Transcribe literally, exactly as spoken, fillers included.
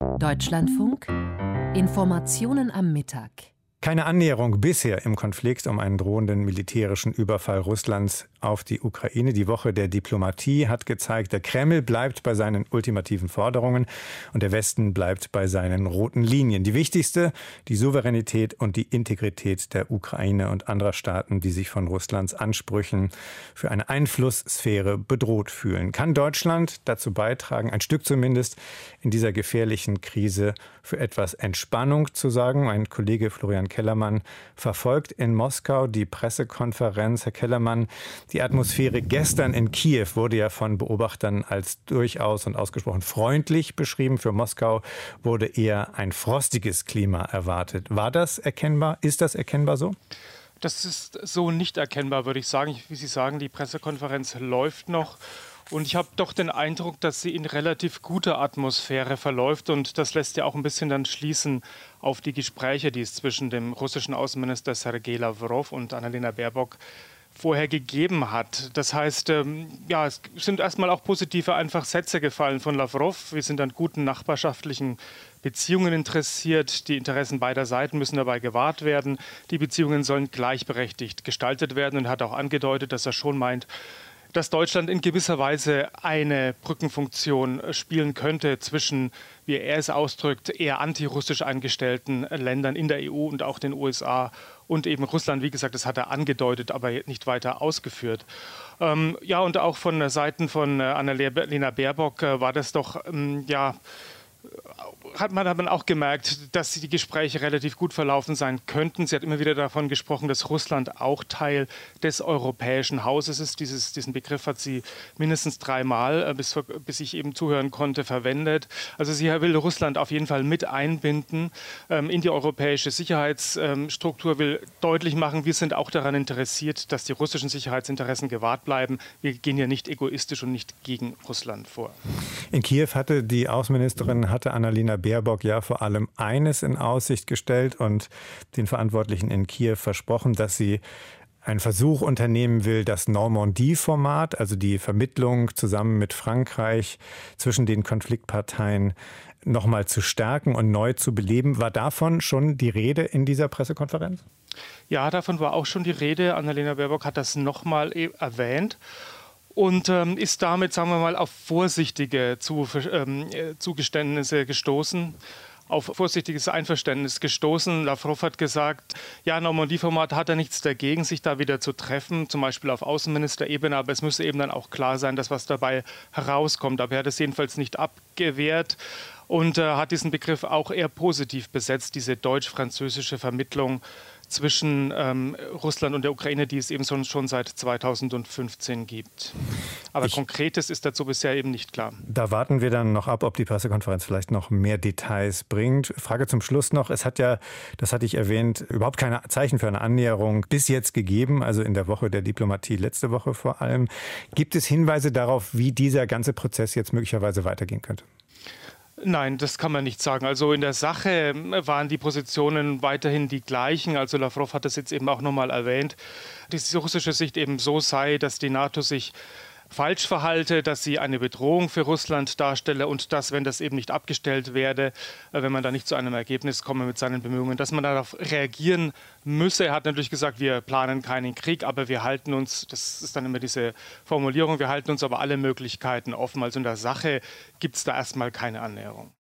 Deutschlandfunk. Informationen am Mittag. Keine Annäherung bisher im Konflikt um einen drohenden militärischen Überfall Russlands auf die Ukraine. Die Woche der Diplomatie hat gezeigt, der Kreml bleibt bei seinen ultimativen Forderungen und der Westen bleibt bei seinen roten Linien. Die wichtigste, die Souveränität und die Integrität der Ukraine und anderer Staaten, die sich von Russlands Ansprüchen für eine Einflusssphäre bedroht fühlen. Kann Deutschland dazu beitragen, ein Stück zumindest in dieser gefährlichen Krise für etwas Entspannung zu sorgen? Mein Kollege Florian Kellermann verfolgt in Moskau die Pressekonferenz. Herr Kellermann, die Atmosphäre gestern in Kiew wurde ja von Beobachtern als durchaus und ausgesprochen freundlich beschrieben. Für Moskau wurde eher ein frostiges Klima erwartet. War das erkennbar? Ist das erkennbar so? Das ist so nicht erkennbar, würde ich sagen. Wie Sie sagen, die Pressekonferenz läuft noch. Und ich habe doch den Eindruck, dass sie in relativ guter Atmosphäre verläuft. Und das lässt ja auch ein bisschen dann schließen auf die Gespräche, die es zwischen dem russischen Außenminister Sergei Lavrov und Annalena Baerbock vorher gegeben hat. Das heißt, ähm, ja, es sind erstmal auch positive einfach Sätze gefallen von Lavrov. Wir sind an guten nachbarschaftlichen Beziehungen interessiert. Die Interessen beider Seiten müssen dabei gewahrt werden. Die Beziehungen sollen gleichberechtigt gestaltet werden und hat auch angedeutet, dass er schon meint, dass Deutschland in gewisser Weise eine Brückenfunktion spielen könnte zwischen, wie er es ausdrückt, eher antirussisch eingestellten Ländern in der E U und auch den U S A und eben Russland. Wie gesagt, das hat er angedeutet, aber nicht weiter ausgeführt. Ähm, ja, und auch von Seiten von Annalena Baerbock äh, war das doch, ähm, ja, hat man, hat man auch gemerkt, dass die Gespräche relativ gut verlaufen sein könnten. Sie hat immer wieder davon gesprochen, dass Russland auch Teil des europäischen Hauses ist. Dieses, diesen Begriff hat sie mindestens dreimal, bis, bis ich eben zuhören konnte, verwendet. Also sie will Russland auf jeden Fall mit einbinden ähm, in die europäische Sicherheitsstruktur, will deutlich machen, wir sind auch daran interessiert, dass die russischen Sicherheitsinteressen gewahrt bleiben. Wir gehen ja nicht egoistisch und nicht gegen Russland vor. In Kiew hatte die Außenministerin hatte Annalena Baerbock ja vor allem eines in Aussicht gestellt und den Verantwortlichen in Kiew versprochen, dass sie einen Versuch unternehmen will, das Normandie-Format, also die Vermittlung zusammen mit Frankreich zwischen den Konfliktparteien, noch mal zu stärken und neu zu beleben. War davon schon die Rede in dieser Pressekonferenz? Ja, davon war auch schon die Rede. Annalena Baerbock hat das noch mal erwähnt. Und ähm, ist damit, sagen wir mal, auf vorsichtige Zu, ähm, Zugeständnisse gestoßen, auf vorsichtiges Einverständnis gestoßen. Lavrov hat gesagt, ja, Normandie-Format hat er nichts dagegen, sich da wieder zu treffen, zum Beispiel auf Außenministerebene, aber es müsse eben dann auch klar sein, dass was dabei herauskommt. Aber er hat es jedenfalls nicht abgewehrt und äh, hat diesen Begriff auch eher positiv besetzt, diese deutsch-französische Vermittlung zwischen ähm, Russland und der Ukraine, die es eben schon, schon seit zweitausendfünfzehn gibt. Aber ich, Konkretes ist dazu bisher eben nicht klar. Da warten wir dann noch ab, ob die Pressekonferenz vielleicht noch mehr Details bringt. Frage zum Schluss noch. Es hat ja, das hatte ich erwähnt, überhaupt keine Zeichen für eine Annäherung bis jetzt gegeben, also in der Woche der Diplomatie, letzte Woche vor allem. Gibt es Hinweise darauf, wie dieser ganze Prozess jetzt möglicherweise weitergehen könnte? Nein, das kann man nicht sagen. Also in der Sache waren die Positionen weiterhin die gleichen. Also Lavrov hat das jetzt eben auch nochmal erwähnt, dass die russische Sicht eben so sei, dass die NATO sich falsch verhalte, dass sie eine Bedrohung für Russland darstelle und dass, wenn das eben nicht abgestellt werde, wenn man da nicht zu einem Ergebnis komme mit seinen Bemühungen, dass man darauf reagieren müsse. Er hat natürlich gesagt, wir planen keinen Krieg, aber wir halten uns, das ist dann immer diese Formulierung, wir halten uns aber alle Möglichkeiten offen. Also in der Sache gibt es da erstmal keine Annäherung.